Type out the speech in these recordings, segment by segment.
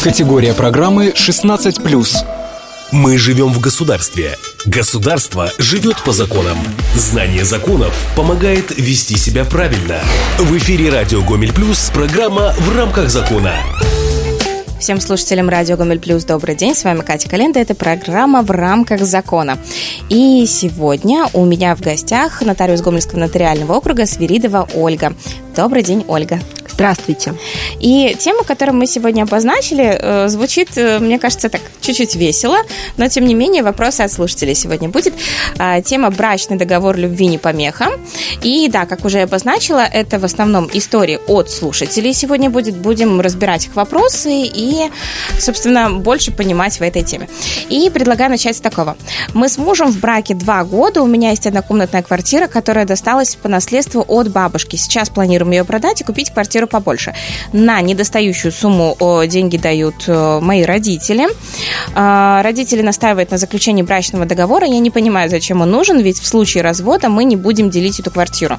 Категория программы 16+. Мы живем в государстве. Государство живет по законам. Знание законов помогает вести себя правильно. В эфире радио Гомель Плюс программа «В рамках закона». Всем слушателям радио Гомель Плюс добрый день. С вами Катя Календа. Это программа «В рамках закона». И сегодня у меня в гостях нотариус Гомельского нотариального округа Свиридова Ольга. Добрый день, Ольга. Здравствуйте. И тема, которую мы сегодня обозначили, звучит, мне кажется, так чуть-чуть весело, но, тем не менее, вопросы от слушателей сегодня будет. Тема «Брачный договор любви не помеха». И да, как уже обозначила, это в основном истории от слушателей. Сегодня будем разбирать их вопросы и, собственно, больше понимать в этой теме. И предлагаю начать с такого. Мы с мужем в браке 2 года. У меня есть однокомнатная квартира, которая досталась по наследству от бабушки. Сейчас планируем ее продать и купить квартиру побольше. На недостающую сумму деньги дают мои родители. Родители настаивают на заключении брачного договора. Я не понимаю, зачем он нужен, ведь в случае развода мы не будем делить эту квартиру.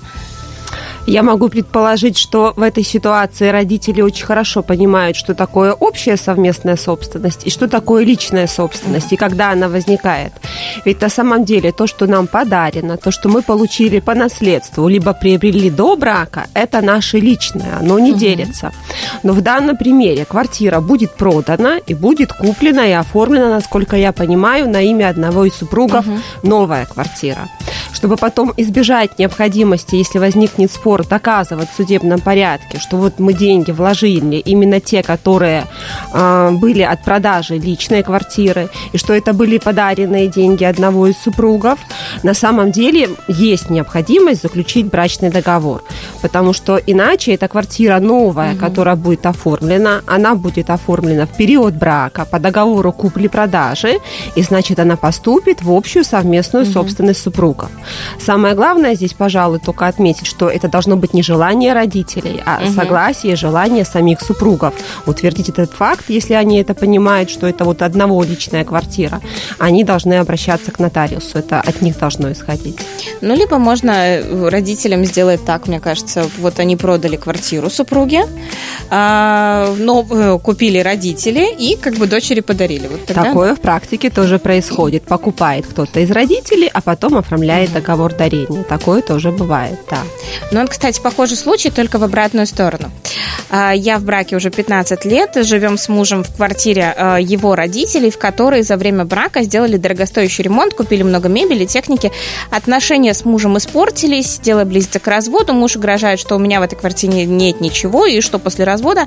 Я могу предположить, что в этой ситуации родители очень хорошо понимают, что такое общая совместная собственность и что такое личная собственность, и когда она возникает. Ведь на самом деле то, что нам подарено, то, что мы получили по наследству, либо приобрели до брака, это наше личное, оно не делится. Но в данном примере квартира будет продана и будет куплена и оформлена, насколько я понимаю, на имя одного из супругов новая квартира. Чтобы потом избежать необходимости, если возникнет спор, доказывать в судебном порядке, что вот мы деньги вложили, именно те, которые были от продажи личной квартиры, и что это были подаренные деньги одного из супругов, на самом деле есть необходимость заключить брачный договор, потому что иначе эта квартира новая, которая будет оформлена, она будет оформлена в период брака по договору купли-продажи, и значит она поступит в общую совместную собственность супругов. Самое главное здесь, пожалуй, только отметить, что это должно быть не желание родителей, а согласие и желание самих супругов. Утвердить этот факт, если они это понимают, что это вот одного личная квартира, они должны обращаться к нотариусу. Это от них должно исходить. Ну, либо можно родителям сделать так, мне кажется, вот они продали квартиру супруге, но купили родители и как бы дочери подарили. Вот тогда... Такое в практике тоже происходит. Покупает кто-то из родителей, а потом оформляет договор дарения. Такое тоже бывает, да. Ну, он, кстати, похожий случай, только в обратную сторону. Я в браке уже 15 лет, живем с мужем в квартире его родителей, в которой за время брака сделали дорогостоящий ремонт, купили много мебели, техники. Отношения с мужем испортились, дело близится к разводу. Муж угрожает, что у меня в этой квартире нет ничего, и что после развода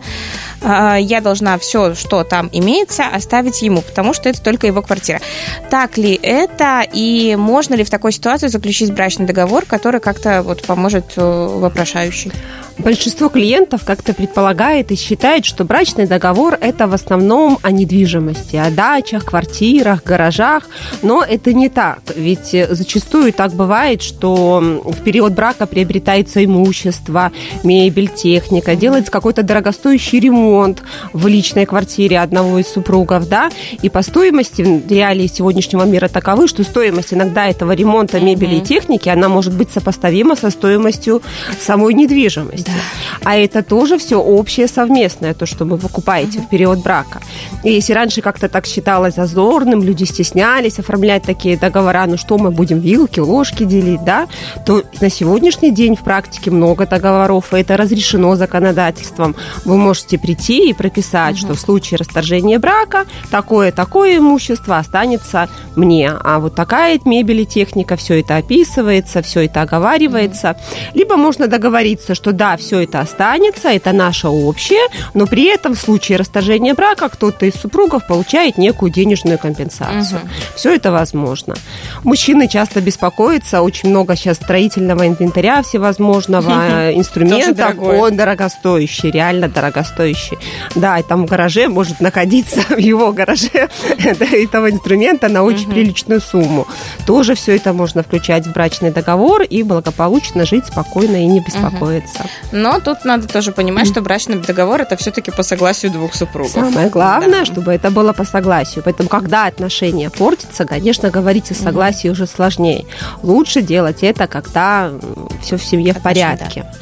я должна все, что там имеется, оставить ему, потому что это только его квартира. Так ли это, и можно ли в такой ситуации заключить брачный договор, который как-то вот поможет вопрошающий? Большинство клиентов как-то предполагает и считает, что брачный договор – это в основном о недвижимости, о дачах, квартирах, гаражах, но это не так, ведь зачастую так бывает, что в период брака приобретается имущество, мебель, техника, делается какой-то дорогостоящий ремонт в личной квартире одного из супругов, да, и по стоимости реалии сегодняшнего мира таковы, что стоимость иногда этого ремонта мебели и техники, она может быть сопоставима со стоимостью самой недвижимости. Да. А это тоже все общее совместное, то, что вы покупаете в период брака. И если раньше как-то так считалось зазорным, люди стеснялись оформлять такие договора, ну что мы будем вилки, ложки делить, да, то на сегодняшний день в практике много договоров, и это разрешено законодательством. Вы можете прийти и прописать, что в случае расторжения брака такое-такое имущество останется мне, а вот такая мебель и техника, все это описывается, все это оговаривается. Либо можно договориться, что да, все это останется, это наше общее, но при этом в случае расторжения брака кто-то из супругов получает некую денежную компенсацию. Все это возможно. Мужчины часто беспокоятся, очень много сейчас строительного инвентаря всевозможного, инструментов, он дорогостоящий, реально дорогостоящий. Да, и там в гараже может находиться, в его гараже этого инструмента на очень приличную сумму. Тоже все это можно включать в брачный договор и благополучно жить спокойно и не беспокоиться. Но тут надо тоже понимать, что брачный договор – это все-таки по согласию двух супругов. Самое главное, чтобы это было по согласию. Поэтому, когда отношения портятся, конечно, говорить о согласии уже сложнее. Лучше делать это, когда все в семье в порядке.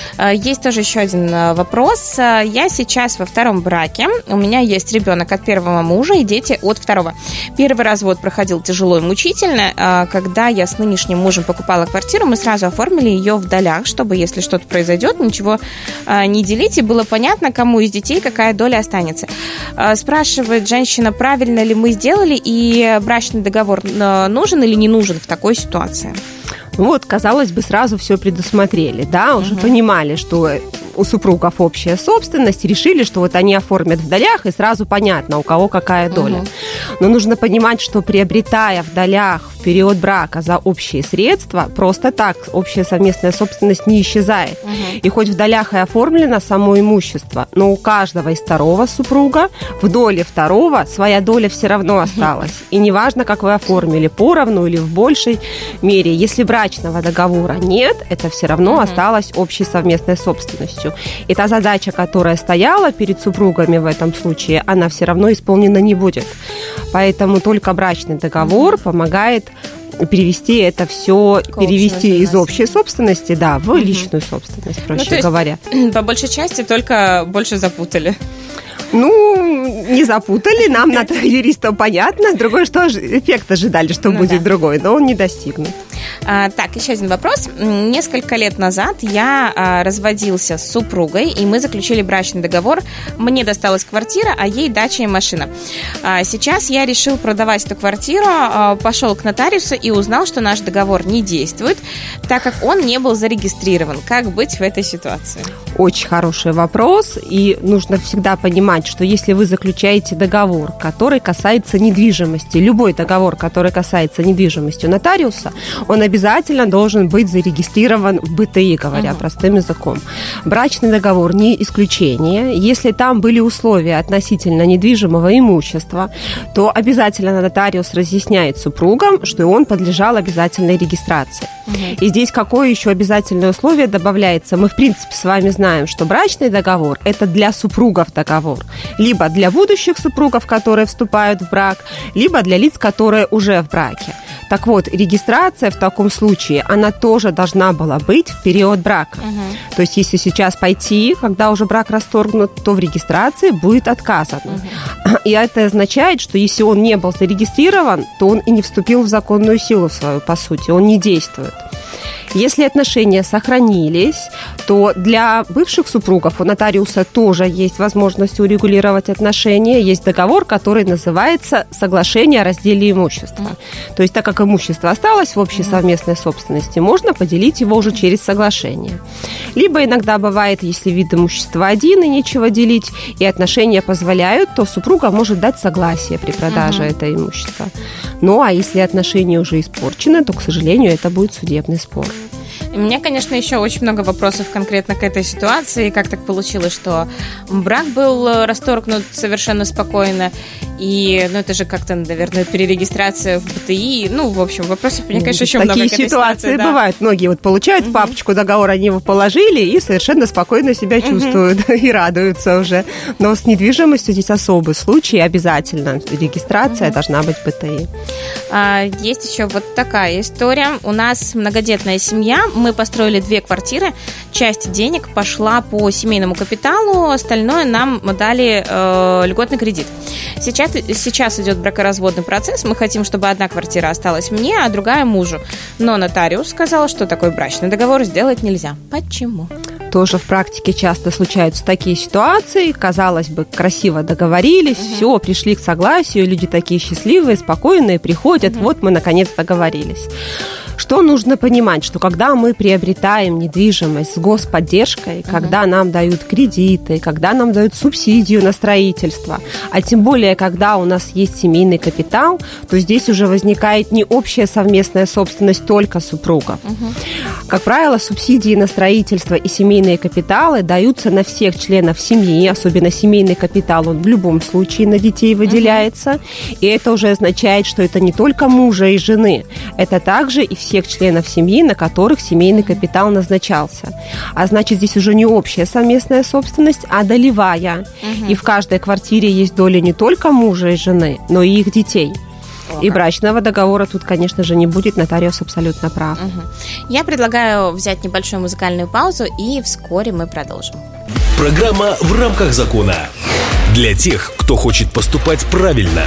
Есть тоже еще один вопрос. Я сейчас во втором браке. У меня есть ребенок от первого мужа и дети от второго. Первый развод проходил тяжело и мучительно. Когда я с нынешним мужем покупала квартиру, мы сразу оформили ее в долях, чтобы, если что-то произойдет, ничего не делить, и было понятно, кому из детей какая доля останется. Спрашивает женщина, правильно ли мы сделали, и брачный договор нужен или не нужен в такой ситуации? Вот, казалось бы, сразу все предусмотрели, да, уже понимали, что у супругов общая собственность, решили, что вот они оформят в долях, и сразу понятно, у кого какая доля. Но нужно понимать, что приобретая в долях в период брака за общие средства, просто так общая совместная собственность не исчезает. И хоть в долях и оформлено само имущество, но у каждого из второго супруга в доле второго своя доля все равно осталась. И неважно, как вы оформили, поровну или в большей мере, если брачного договора нет, это все равно осталось общей совместной собственностью. И та задача, которая стояла перед супругами в этом случае, она все равно исполнена не будет. Поэтому только брачный договор помогает перевести это все, перевести из общей собственности, да, в личную собственность, проще говоря. По большей части только больше запутали. Ну, не запутали, нам, юристам, понятно. Другое, что эффект ожидали, что будет другой, но он не достигнут. Так, еще один вопрос. Несколько лет назад я разводился с супругой, и мы заключили брачный договор. Мне досталась квартира, а ей дача и машина. Сейчас я решил продавать эту квартиру, пошел к нотариусу и узнал, что наш договор не действует, так как он не был зарегистрирован. Как быть в этой ситуации? Очень хороший вопрос, и нужно всегда понимать, что если вы заключаете договор, который касается недвижимости, любой договор, который касается недвижимости у нотариуса, он обязательно должен быть зарегистрирован в БТИ, говоря простым языком. Брачный договор не исключение. Если там были условия относительно недвижимого имущества, то обязательно нотариус разъясняет супругам, что он подлежал обязательной регистрации. И здесь какое еще обязательное условие добавляется? Мы, в принципе, с вами знаем, что брачный договор – это для супругов договор. Либо для будущих супругов, которые вступают в брак, либо для лиц, которые уже в браке. Так вот, регистрация в таком случае, она тоже должна была быть в период брака. То есть, если сейчас пойти, когда уже брак расторгнут, то в регистрации будет отказано. И это означает, что если он не был зарегистрирован, то он и не вступил в законную силу свою, по сути, он не действует. Если отношения сохранились, то для бывших супругов у нотариуса тоже есть возможность урегулировать отношения. Есть договор, который называется «Соглашение о разделе имущества». То есть, так как имущество осталось в общей совместной собственности, можно поделить его уже через соглашение. Либо иногда бывает, если вид имущества один и нечего делить, и отношения позволяют, то супруга может дать согласие при продаже этого имущества. Ну, а если отношения уже испорчены, то, к сожалению, это будет судебный спор. У меня, конечно, еще очень много вопросов конкретно к этой ситуации. Как так получилось, что брак был расторгнут совершенно спокойно, и, это же как-то, наверное, перерегистрация в БТИ. В общем, вопросов, мне, конечно, еще много к этой ситуации. Такие ситуации бывают. Многие получают в папочку договор, они его положили и совершенно спокойно себя чувствуют и радуются уже. Но с недвижимостью здесь особый случай, обязательно регистрация должна быть в БТИ. Есть еще вот такая история. У нас многодетная семья. Мы построили 2 квартиры. Часть денег пошла по семейному капиталу, остальное нам дали льготный кредит. Сейчас идет бракоразводный процесс. Мы хотим, чтобы одна квартира осталась мне, а другая мужу. Но нотариус сказал, что такой брачный договор сделать нельзя. Почему? Тоже в практике часто случаются такие ситуации. Казалось бы, красиво договорились, все, пришли к согласию, люди такие счастливые, спокойные, приходят, вот мы наконец договорились. Что нужно понимать, что когда мы приобретаем недвижимость с господдержкой, когда нам дают кредиты, когда нам дают субсидию на строительство, а тем более, когда у нас есть семейный капитал, то здесь уже возникает не общая совместная собственность только супругов. Как правило, субсидии на строительство и семейные капиталы даются на всех членов семьи, особенно семейный капитал, он в любом случае на детей выделяется, и это уже означает, что это не только мужа и жены, это также и всех членов семьи, на которых семейный капитал назначался. А значит, здесь уже не общая совместная собственность, а долевая. И в каждой квартире есть доля не только мужа и жены, но и их детей. И брачного договора тут, конечно же, не будет, нотариус абсолютно прав. Я предлагаю взять небольшую музыкальную паузу, и вскоре мы продолжим. Программа «В рамках закона». Для тех, кто хочет поступать правильно.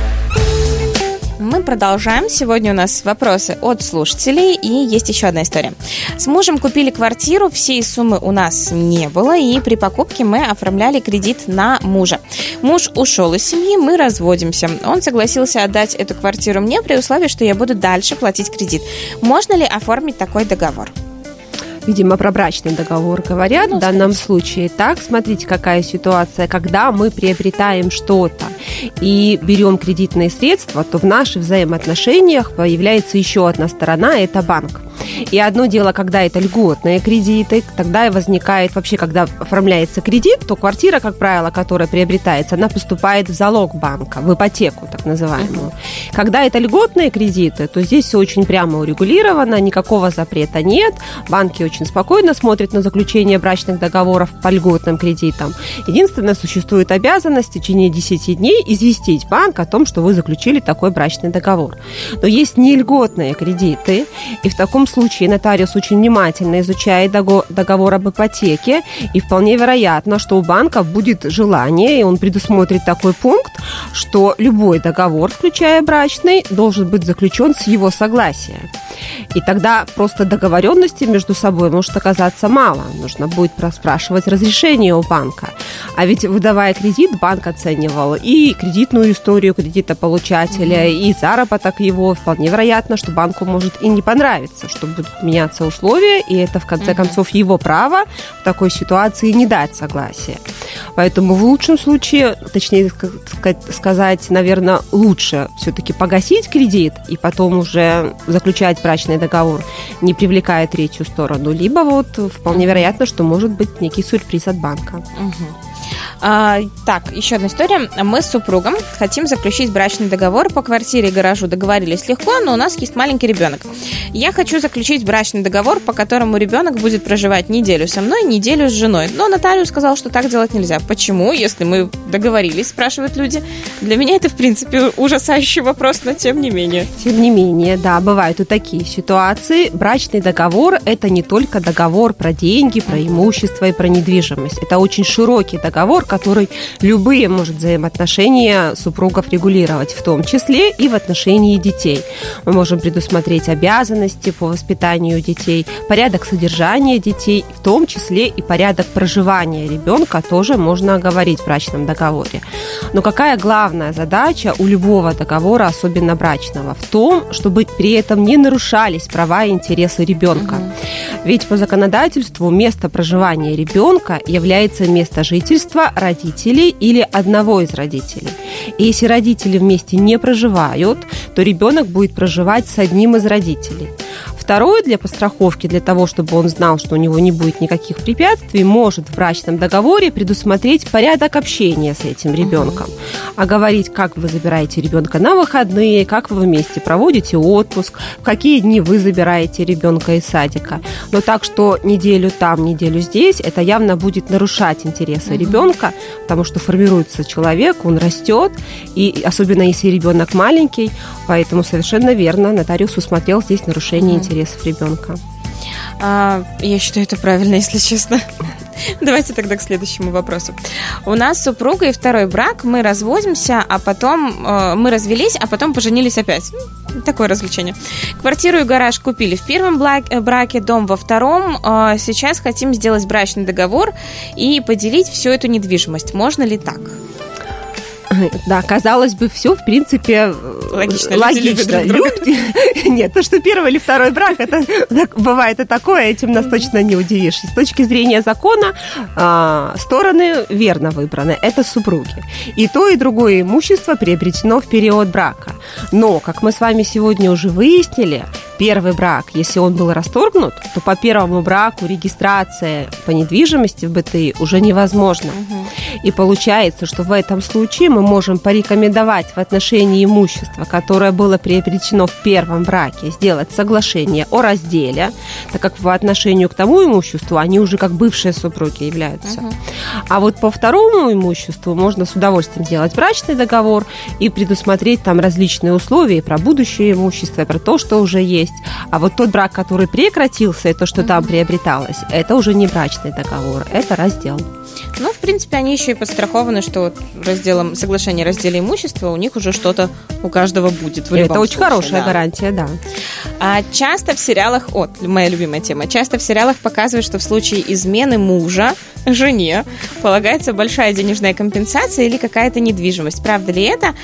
Мы продолжаем. Сегодня у нас вопросы от слушателей, и есть еще одна история. С мужем купили квартиру, всей суммы у нас не было, и при покупке мы оформляли кредит на мужа. Муж ушел из семьи, мы разводимся. Он согласился отдать эту квартиру мне при условии, что я буду дальше платить кредит. Можно ли оформить такой договор? Видимо, про брачный договор говорят в данном случае. Так, смотрите, какая ситуация. Когда мы приобретаем что-то и берем кредитные средства, то в наших взаимоотношениях появляется еще одна сторона – это банк. И одно дело, когда это льготные кредиты, тогда и возникает вообще, когда оформляется кредит, то квартира, как правило, которая приобретается, она поступает в залог банка, в ипотеку так называемую. Когда это льготные кредиты, то здесь все очень прямо урегулировано, никакого запрета нет, банки очень спокойно смотрят на заключение брачных договоров по льготным кредитам. Единственное, существует обязанность в течение 10 дней известить банк о том, что вы заключили такой брачный договор. Но есть нельготные кредиты, и в таком случае нотариус очень внимательно изучает договор об ипотеке, и вполне вероятно, что у банка будет желание, и он предусмотрит такой пункт, что любой договор, включая брачный, должен быть заключен с его согласия. И тогда просто договоренности между собой может оказаться мало. Нужно будет спрашивать разрешение у банка. А ведь, выдавая кредит, банк оценивал и кредитную историю кредитополучателя, и заработок его. Вполне вероятно, что банку может и не понравиться, что будут меняться условия, и это, в конце концов, его право в такой ситуации не дать согласия. Поэтому в лучшем случае, точнее сказать, наверное, лучше все-таки погасить кредит и потом уже заключать брачный договор, не привлекая третью сторону. Либо вот вполне вероятно, что может быть некий сюрприз от банка. Так, еще одна история. Мы с супругом хотим заключить брачный договор по квартире и гаражу. Договорились легко, но у нас есть маленький ребенок. Я хочу заключить брачный договор, по которому ребенок будет проживать неделю со мной, неделю с женой. Но нотариус сказал, что так делать нельзя. Почему, если мы договорились, спрашивают люди. Для меня это, в принципе, ужасающий вопрос, но тем не менее. Тем не менее, да, бывают и такие ситуации. Брачный договор – это не только договор про деньги, про имущество и про недвижимость. Это очень широкий договор, который любые может взаимоотношения супругов регулировать, в том числе и в отношении детей. Мы можем предусмотреть обязанности по воспитанию детей, порядок содержания детей, в том числе и порядок проживания ребенка тоже можно оговорить в брачном договоре. Но какая главная задача у любого договора, особенно брачного, в том, чтобы при этом не нарушались права и интересы ребенка. Ведь по законодательству место проживания ребенка является место жительства родителей или одного из родителей. И если родители вместе не проживают, то ребенок будет проживать с одним из родителей. Второе, для подстраховки, для того, чтобы он знал, что у него не будет никаких препятствий, может в брачном договоре предусмотреть порядок общения с этим ребенком. Оговорить, как вы забираете ребенка на выходные, как вы вместе проводите отпуск, в какие дни вы забираете ребенка из садика. Но так, что неделю там, неделю здесь, это явно будет нарушать интересы ребенка, потому что формируется человек, он растет, и особенно если ребенок маленький, поэтому совершенно верно, нотариус усмотрел здесь нарушение интересов ребенка. Я считаю, это правильно, если честно. Давайте тогда к следующему вопросу. У нас с супругой второй брак, мы разводимся, а потом мы развелись, а потом поженились опять. Такое развлечение. Квартиру и гараж купили в первом браке, дом во втором. Сейчас хотим сделать брачный договор и поделить всю эту недвижимость. Можно ли так? Да, казалось бы, все, в принципе, логично. Нет, то, что первый или второй брак, это бывает и такое, этим нас точно не удивишь. С точки зрения закона, стороны верно выбраны, это супруги. И то, и другое имущество приобретено в период брака. Но, как мы с вами сегодня уже выяснили, первый брак, если он был расторгнут, то по первому браку регистрация по недвижимости в БТИ уже невозможна. И получается, что в этом случае мы можем порекомендовать в отношении имущества, которое было приобретено в первом браке, сделать соглашение о разделе, так как по отношению к тому имуществу они уже как бывшие супруги являются. А вот по второму имуществу можно с удовольствием сделать брачный договор и предусмотреть там различные условия про будущее имущество, про то, что уже есть. А вот тот брак, который прекратился, и то, что там приобреталось, это уже не брачный договор, это раздел. Ну, в принципе, они еще и подстрахованы, что соглашение о разделе имущества у них уже что-то у каждого будет. Это очень хорошая гарантия, да. А часто в сериалах, моя любимая тема, часто в сериалах показывают, что в случае измены мужа жене полагается большая денежная компенсация или какая-то недвижимость. Правда ли это?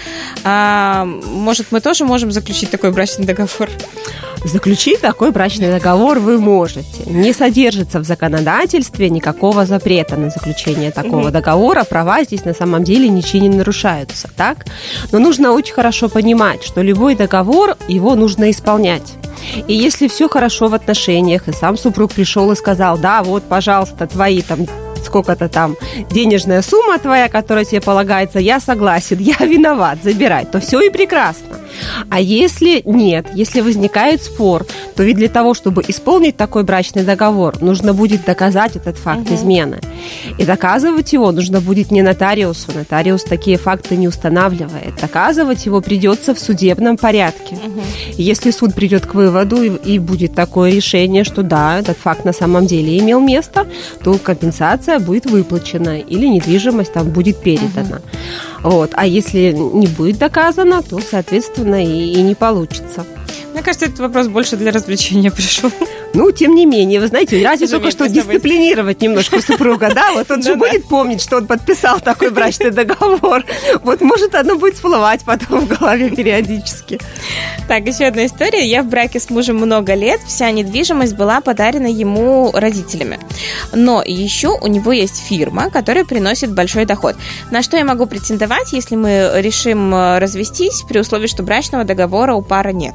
Может, мы тоже можем заключить такой брачный договор? Заключить такой брачный договор вы можете. Не содержится в законодательстве никакого запрета на заключение такого договора. Права здесь на самом деле ничего не нарушаются, так? Но нужно очень хорошо понимать, что любой договор, его нужно исполнять. И если все хорошо в отношениях, и сам супруг пришел и сказал: да, вот, пожалуйста, твои там сколько-то там денежная сумма твоя, которая тебе полагается, я согласен, я виноват, забирай, то все и прекрасно. А если нет, если возникает спор, то ведь для того, чтобы исполнить такой брачный договор, нужно будет доказать этот факт измены. И доказывать его нужно будет не нотариусу. Нотариус такие факты не устанавливает. Доказывать его придется в судебном порядке. И если суд придет к выводу и будет такое решение, что да, этот факт на самом деле имел место, то компенсация будет выплачена или недвижимость там будет передана. Вот. А если не будет доказано, то, соответственно, и не получится. Мне кажется, этот вопрос больше для развлечения пришел. Ну, тем не менее, вы знаете, разве только что дисциплинировать немножко супруга, да? Вот он же будет помнить, что он подписал такой брачный договор. Вот, может, оно будет всплывать потом в голове периодически. Так, еще одна история. Я в браке с мужем много лет. Вся недвижимость была подарена ему родителями. Но еще у него есть фирма, которая приносит большой доход. На что я могу претендовать, если мы решим развестись, при условии, что брачного договора у пары нет?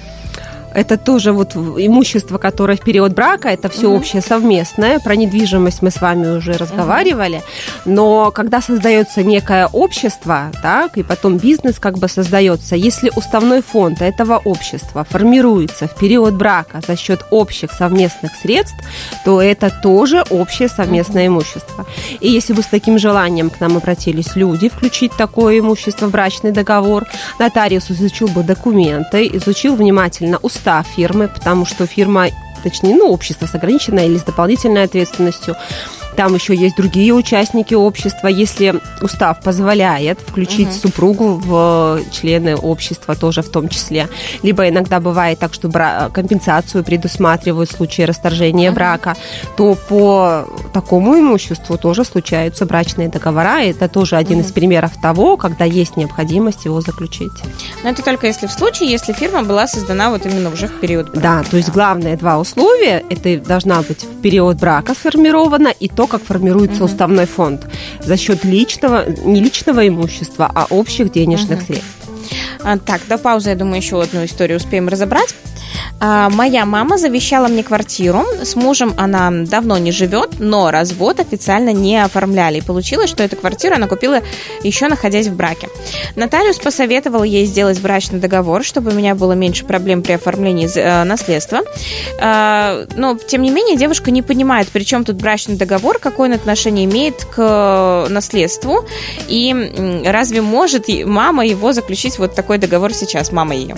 Это тоже вот имущество, которое в период брака, это все общее совместное. Про недвижимость мы с вами уже разговаривали. Но когда создается некое общество, так, и потом бизнес как бы создается, если уставной фонд этого общества формируется в период брака за счет общих совместных средств, то это тоже общее совместное имущество. И если бы с таким желанием к нам обратились люди включить такое имущество в брачный договор, нотариус изучил бы документы, изучил внимательно устав фирмы, потому что фирма, точнее, общество с ограниченной или с дополнительной ответственностью. Там еще есть другие участники общества. Если устав позволяет включить супругу в члены общества тоже в том числе. Либо иногда бывает так, что компенсацию предусматривают в случае расторжения брака, то по такому имуществу тоже случаются брачные договора. И это тоже один из примеров того, когда есть необходимость его заключить. Но это только если фирма была создана вот именно уже в период брака. Да, то есть главные два условия: это должна быть в период брака сформирована и то, как формируется уставной фонд за счет не личного имущества, а общих денежных средств. Так, до паузы, я думаю, еще одну историю успеем разобрать. Моя мама завещала мне квартиру. С мужем она давно не живет, но развод официально не оформляли. И получилось, что эту квартиру она купила еще находясь в браке. Нотариус посоветовал ей сделать брачный договор, чтобы у меня было меньше проблем при оформлении наследства. Но, тем не менее, девушка не понимает, при чем тут брачный договор, какое он отношение имеет к наследству. И разве может мама его заключить вот такой договор сейчас, мама ее?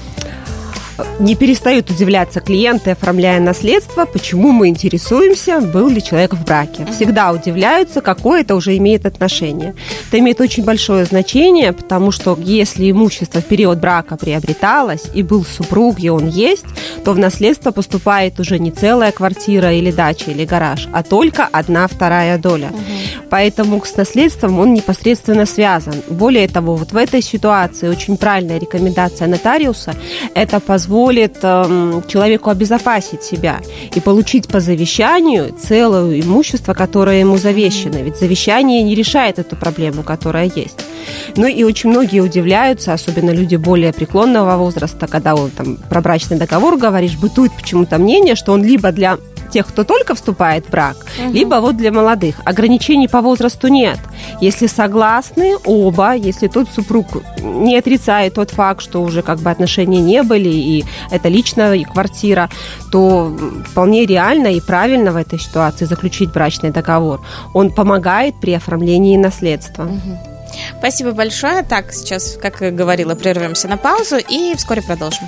Не перестают удивляться клиенты, оформляя наследство, почему мы интересуемся, был ли человек в браке. Всегда удивляются, какое это уже имеет отношение. Это имеет очень большое значение, потому что если имущество в период брака приобреталось, и был супруг, и он есть, то в наследство поступает уже не целая квартира или дача, или гараж, а только 1/2 доля. Поэтому с наследством он непосредственно связан. Более того, вот в этой ситуации очень правильная рекомендация нотариуса – это позволит человеку обезопасить себя и получить по завещанию целое имущество, которое ему завещано. Ведь завещание не решает эту проблему, которая есть. Ну и очень многие удивляются, особенно люди более преклонного возраста, когда он там про брачный договор говоришь, бытует почему-то мнение, что он либо для тех, кто только вступает в брак, либо вот для молодых. Ограничений по возрасту нет. Если согласны оба, если тот супруг не отрицает тот факт, что уже как бы отношения не были, и это личная квартира, то вполне реально и правильно в этой ситуации заключить брачный договор. Он помогает при оформлении наследства. Спасибо большое. Так, сейчас, как и говорила, прервемся на паузу и вскоре продолжим.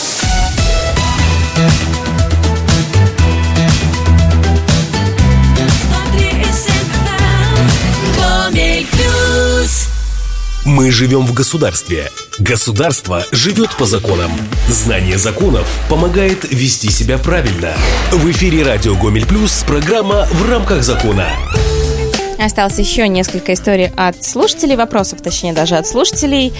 Мы живем в государстве. Государство живет по законам. Знание законов помогает вести себя правильно. В эфире радио Гомель Плюс программа «В рамках закона». Осталось еще несколько историй от слушателей, вопросов, точнее, даже от слушателей.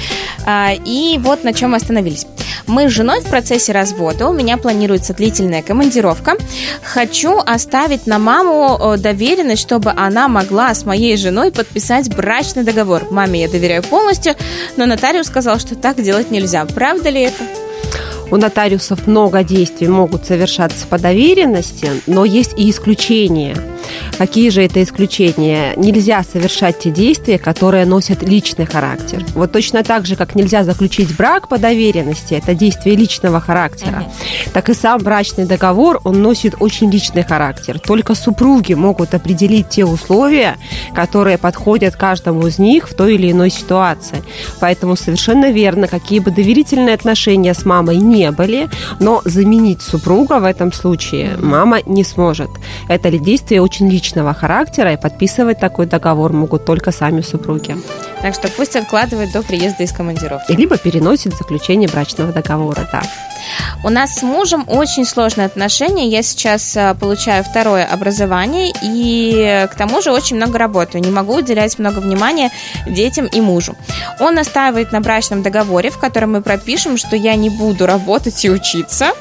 И вот на чем мы остановились. Мы с женой в процессе развода, у меня планируется длительная командировка. Хочу оставить на маму доверенность, чтобы она могла с моей женой подписать брачный договор. Маме я доверяю полностью, но нотариус сказал, что так делать нельзя. Правда ли это? У нотариусов много действий могут совершаться по доверенности, но есть и исключения. Какие же это исключения? Нельзя совершать те действия, которые носят личный характер. Вот точно так же, как нельзя заключить брак по доверенности, это действие личного характера, так и сам брачный договор, он носит очень личный характер. Только супруги могут определить те условия, которые подходят каждому из них в той или иной ситуации. Поэтому совершенно верно, какие бы доверительные отношения с мамой не были, но заменить супруга в этом случае мама не сможет. Это действие очень личного характера, и подписывать такой договор могут только сами супруги. Так что пусть откладывает до приезда из командировки. Либо переносит заключение брачного договора, да. У нас с мужем очень сложные отношения. Я сейчас получаю второе образование и к тому же очень много работаю. Не могу уделять много внимания детям и мужу. Он настаивает на брачном договоре, в котором мы пропишем, что я не буду работать и учиться,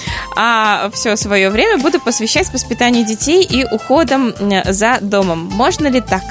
а все свое время буду посвящать воспитанию детей и уходом за домом. Можно ли так?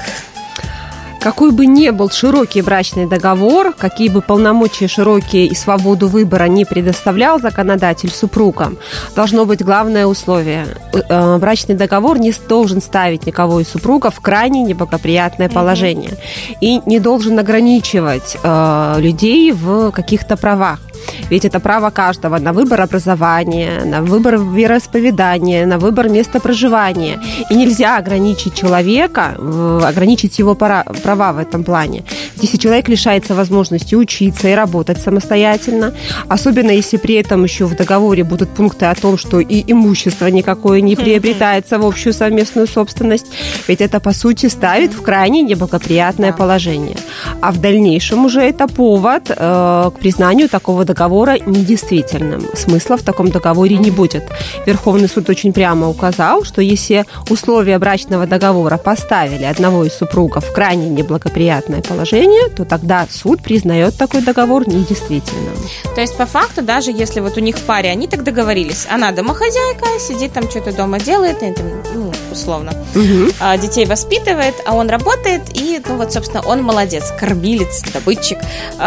Какой бы ни был широкий брачный договор, какие бы полномочия широкие и свободу выбора не предоставлял законодатель супругам, должно быть главное условие. Брачный договор не должен ставить никого из супругов в крайне неблагоприятное положение и не должен ограничивать людей в каких-то правах. Ведь это право каждого на выбор образования, на выбор вероисповедания, на выбор места проживания. И нельзя ограничить человека, ограничить его права в этом плане. Если человек лишается возможности учиться и работать самостоятельно, особенно если при этом еще в договоре будут пункты о том, что и имущество никакое не приобретается в общую совместную собственность, ведь это, по сути, ставит в крайне неблагоприятное положение. А в дальнейшем уже это повод к признанию такого договора недействительным. Смысла в таком договоре не будет. Верховный суд очень прямо указал, что если условия брачного договора поставили одного из супругов в крайне неблагоприятное положение, то тогда суд признает такой договор недействительным. То есть, по факту, даже если вот у них в паре они так договорились, она домохозяйка, сидит там, что-то дома делает, условно, детей воспитывает, а он работает, и, собственно, он молодец, кормилец, добытчик.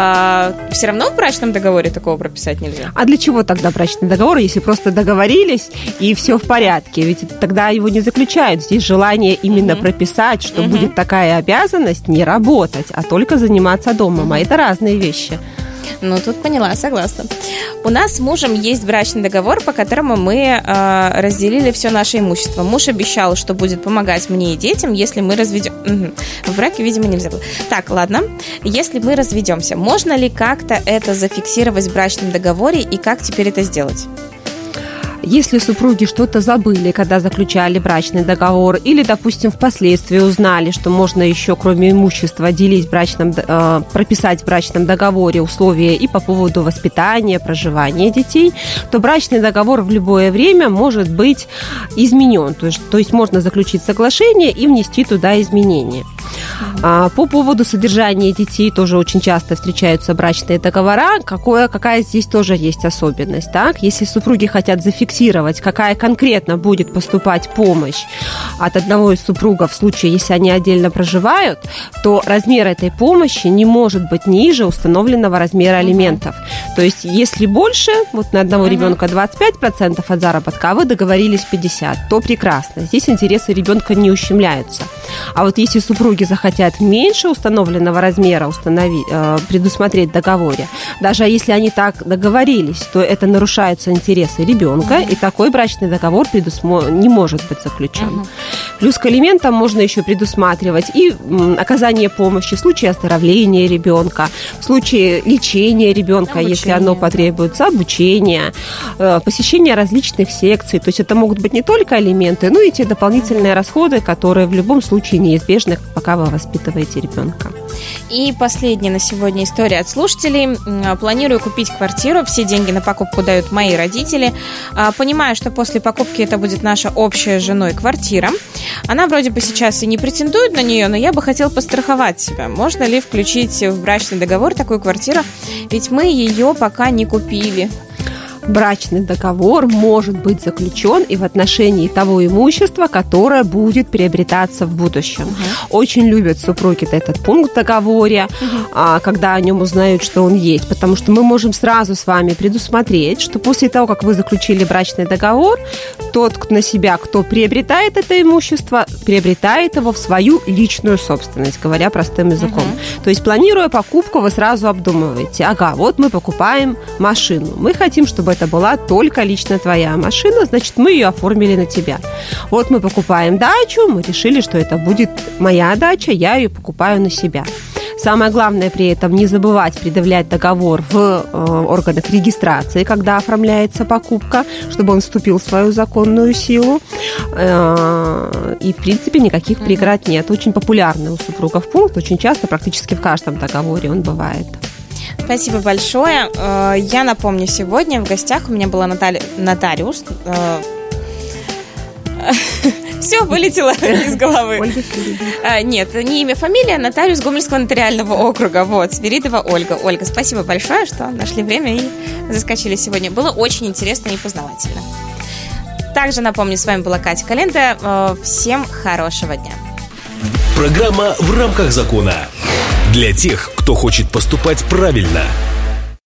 Все равно в брачном договоре такого прописать нельзя. А для чего тогда брачный договор, если просто договорились и все в порядке? Ведь тогда его не заключают. Здесь желание именно прописать, что будет такая обязанность не работать, а только заниматься домом. А это разные вещи. Тут поняла, согласна. У нас с мужем есть брачный договор, по которому мы разделили все наше имущество. Муж обещал, что будет помогать мне и детям, если мы разведем. В браке, видимо, нельзя было. Так, ладно. Если мы разведемся, можно ли как-то это зафиксировать в брачном договоре и как теперь это сделать? Если супруги что-то забыли, когда заключали брачный договор, или, допустим, впоследствии узнали, что можно еще, кроме имущества, прописать в брачном договоре условия и по поводу воспитания, проживания детей, то брачный договор в любое время может быть изменен. То есть можно заключить соглашение и внести туда изменения. По поводу содержания детей тоже очень часто встречаются брачные договора. Какая здесь тоже есть особенность. Так? Если супруги хотят зафиксировать, какая конкретно будет поступать помощь от одного из супругов в случае, если они отдельно проживают, то размер этой помощи не может быть ниже установленного размера алиментов. То есть, если больше, вот на одного ребенка 25% от заработка, а вы договорились 50%, то прекрасно. Здесь интересы ребенка не ущемляются. А вот если супруги захотят меньше установленного размера предусмотреть в договоре, даже если они так договорились, то это нарушаются интересы ребенка, и такой брачный договор не может быть заключен. Плюс к алиментам можно еще предусматривать и оказание помощи в случае оздоровления ребенка, в случае лечения ребенка, если оно потребуется, обучение, посещение различных секций. То есть это могут быть не только алименты, но и те дополнительные расходы, которые в любом случае неизбежны, пока вы воспитываете ребенка. И последняя на сегодня история от слушателей. Планирую купить квартиру. Все деньги на покупку дают мои родители. Понимаю, что после покупки это будет наша общая с женой квартира. Она вроде бы сейчас и не претендует на нее, но я бы хотел постраховать себя. Можно ли включить в брачный договор такую квартиру? Ведь мы ее пока не купили. Брачный договор может быть заключен и в отношении того имущества, которое будет приобретаться в будущем. Очень любят супруги этот пункт в договоре, когда о нем узнают, что он есть, потому что мы можем сразу с вами предусмотреть, что после того, как вы заключили брачный договор, тот кто приобретает это имущество, приобретает его в свою личную собственность, говоря простым языком. То есть, планируя покупку, вы сразу обдумываете: вот мы покупаем машину, мы хотим, чтобы это была только лично твоя машина, значит, мы ее оформили на тебя. Вот мы покупаем дачу, мы решили, что это будет моя дача, я ее покупаю на себя. Самое главное при этом не забывать предъявлять договор в органах регистрации, когда оформляется покупка, чтобы он вступил в свою законную силу. И, в принципе, никаких преград нет. Очень популярный у супругов пункт, очень часто, практически в каждом договоре он бывает. Спасибо большое. Я напомню, сегодня в гостях у меня была нотариус. Все вылетело из головы. Ольга Свиридова. Нет, не имя, фамилия, нотариус Гомельского нотариального округа. Свиридова Ольга. Ольга, спасибо большое, что нашли время и заскочили сегодня. Было очень интересно и познавательно. Также напомню, с вами была Катя Календа. Всем хорошего дня. Программа «В рамках закона». Для тех, кто хочет поступать правильно.